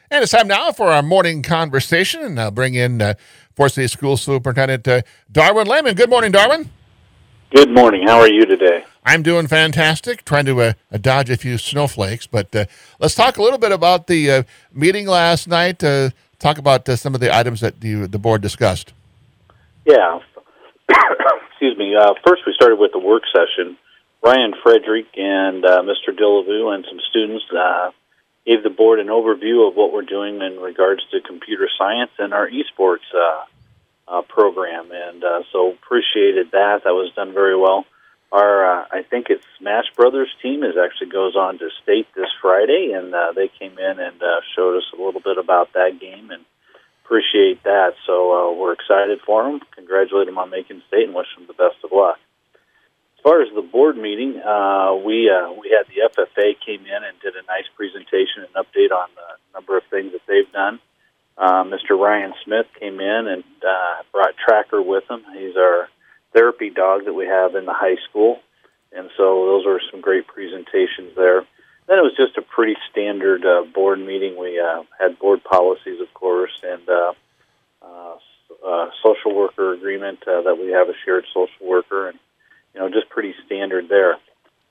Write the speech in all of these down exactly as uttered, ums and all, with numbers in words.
And it's time now for our morning conversation, and I'll bring in uh, Forest City School Superintendent uh, Darwin Lehman. Good morning, Darwin. Good morning. How are you today? I'm doing fantastic, trying to uh, dodge a few snowflakes. But uh, let's talk a little bit about the uh, meeting last night. Uh, talk about uh, some of the items that you, the board discussed. Yeah. Excuse me. Uh, first, we started with the work session. Ryan Frederick and uh, Mister Dillavue and some students uh, gave the board an overview of what we're doing in regards to computer science and our esports uh, uh, program. And uh, so appreciated that. That was done very well. Our, uh, I think it's Smash Brothers team is actually goes on to state this Friday, and uh, they came in and uh, showed us a little bit about that game, and appreciate that. So uh, we're excited for them. Congratulate them on making state and wish them the best of luck. As far as the board meeting, uh, we uh, we had the F F A came in and did a nice presentation and update on the number of things that they've done. Uh, Mister Ryan Smith came in and uh, brought Tracker with him. He's our therapy dog that we have in the high school, and so those were some great presentations there. Then it was just a pretty standard uh, board meeting. We uh, had board policies, of course, and uh, uh, uh, social worker agreement uh, that we have a shared social worker, and you know, just pretty standard there.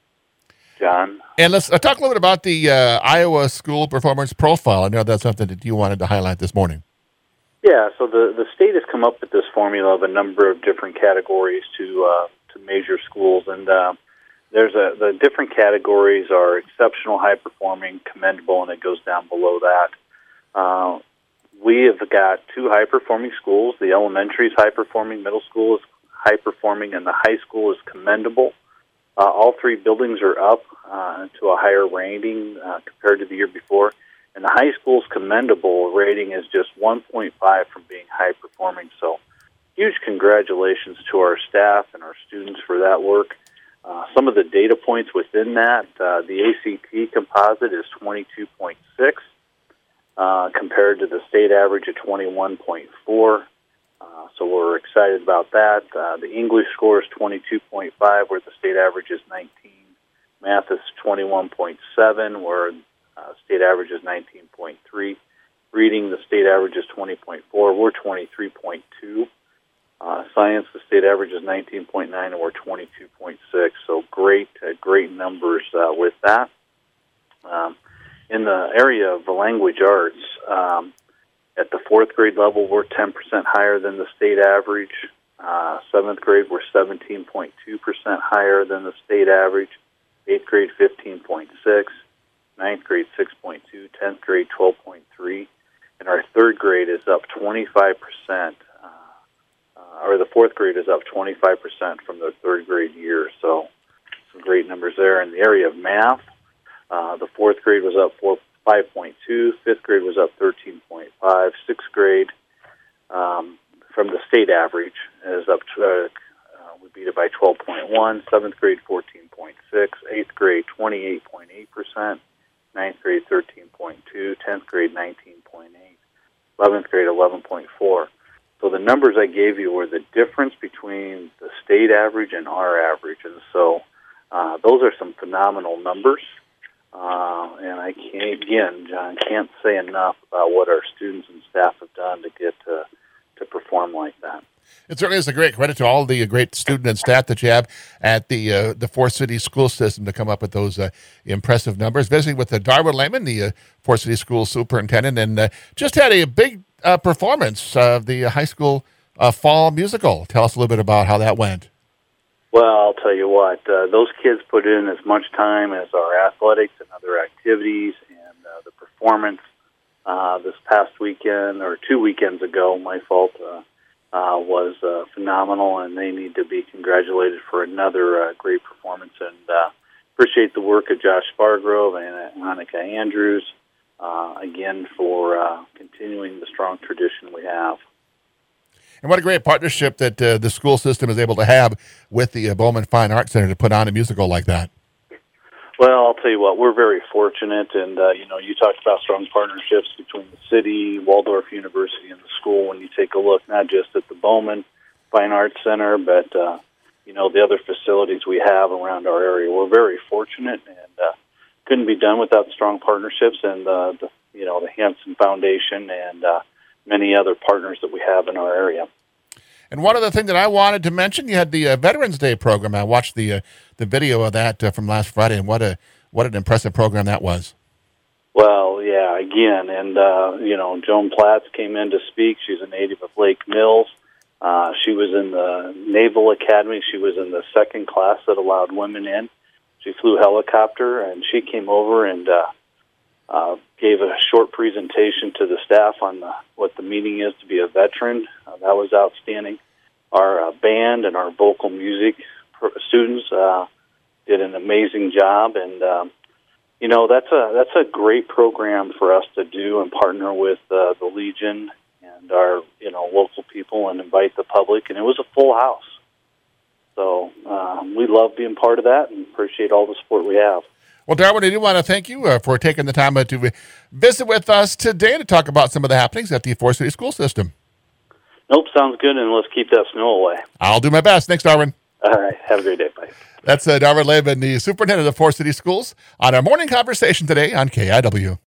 John? And let's uh, talk a little bit about the uh, Iowa School Performance Profile. I know that's something that you wanted to highlight this morning. Yeah, so the, the state has come up with this formula of a number of different categories to uh, to measure schools, and uh, there's a the different categories are exceptional, high performing, commendable, and it goes down below that. Uh, we have got two high performing schools. The elementary is high performing, middle school is high performing, and the high school is commendable. Uh, all three buildings are up uh, to a higher rating uh, compared to the year before. And the high school's commendable rating is just one point five from being high performing. So huge congratulations to our staff and our students for that work. Uh, some of the data points within that, uh, the A C T composite is twenty-two point six uh, compared to the state average of twenty-one point four. Uh, so we're excited about that. Uh, the English score is twenty-two point five, where the state average is nineteen. Math is twenty-one point seven, where uh, state average is nineteen point three. Reading, the state average is twenty point four. We're twenty-three point two. Uh, science, the state average is nineteen point nine, and we're twenty-two point six. So great, uh, great numbers uh, with that. Um, in the area of the language arts, um, at the fourth grade level, we're ten percent higher than the state average. Uh, seventh grade, we're seventeen point two percent higher than the state average. Eighth grade, fifteen point six. Ninth grade, six point two. Tenth grade, twelve point three. And our third grade is up twenty-five percent. Uh, uh, or the fourth grade is up twenty-five percent from the third grade year. So some great numbers there. In the area of math, uh, the fourth grade was up four. five point two, fifth grade was up thirteen point five, sixth grade um, from the state average is up to, uh, uh, we beat it by twelve point one, seventh grade fourteen point six, eighth grade twenty-eight point eight percent, ninth grade thirteen point two, tenth grade nineteen point eight, eleventh grade eleven point four. So the numbers I gave you were the difference between the state average and our average, and so uh, those are some phenomenal numbers. Uh, and I can't, again, John, can't say enough about what our students and staff have done to get to, to perform like that. It certainly is a great credit to all the great student and staff that you have at the uh, the Forest City school system to come up with those uh, impressive numbers. Visiting with uh, Darwin Lehman, the uh, Forest City school superintendent, and uh, just had a big uh, performance of the high school uh, fall musical. Tell us a little bit about how that went. Well, I'll tell you what, uh, those kids put in as much time as our athletics and other activities, and uh, the performance uh, this past weekend, or two weekends ago, my fault, uh, uh, was uh, phenomenal, and they need to be congratulated for another uh, great performance, and uh, appreciate the work of Josh Spargrove and Annika Andrews, uh, again, for uh, continuing the strong tradition we have. And what a great partnership that uh, the school system is able to have with the uh, Bowman Fine Arts Center to put on a musical like that. Well, I'll tell you what, we're very fortunate, and, uh, you know, you talked about strong partnerships between the city, Waldorf University, and the school. When you take a look not just at the Bowman Fine Arts Center, but, uh, you know, the other facilities we have around our area. We're very fortunate, and uh, couldn't be done without strong partnerships, and, uh, the, you know, the Hanson Foundation and uh, many other partners that we have in our area. And one other thing that I wanted to mention, you had the uh, Veterans Day program. I watched the uh, the video of that uh, from last Friday, and what a what an impressive program that was. Well, yeah, again, and, uh, you know, Joan Platts came in to speak. She's a native of Lake Mills. Uh, she was in the Naval Academy. She was in the second class that allowed women in. She flew helicopter, and she came over and uh, uh, gave a short presentation to the staff on the, what the meaning is to be a veteran. Uh, that was outstanding. Our uh, band and our vocal music students uh, did an amazing job, and um, you know, that's a that's a great program for us to do and partner with uh, the Legion and our, you know, local people and invite the public. And it was a full house. So uh, we love being part of that and appreciate all the support we have. Well, Darwin, I do want to thank you uh, for taking the time uh, to visit with us today to talk about some of the happenings at the Forest City School System. Nope, sounds good, and let's keep that snow away. I'll do my best. Thanks, Darwin. All right, have a great day. Bye. That's uh, Darwin Levin, the superintendent of Forest City Schools, on our morning conversation today on K I W.